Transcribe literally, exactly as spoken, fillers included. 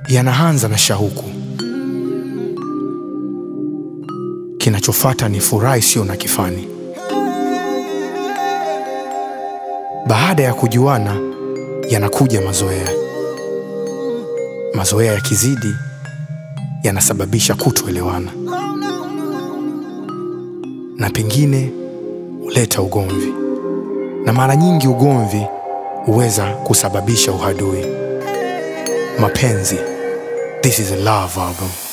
yanaanza na shauku. Kinachofuata ni furaha isiyo na kifani. Baada ya kujuana, yanakuja mazoea. Mazoea yakizidi, yanasababisha kutoelewana, na pengine huleta ugomvi, na mara nyingi ugomvi huweza kusababisha uhadui. Mapenzi, this is a love album.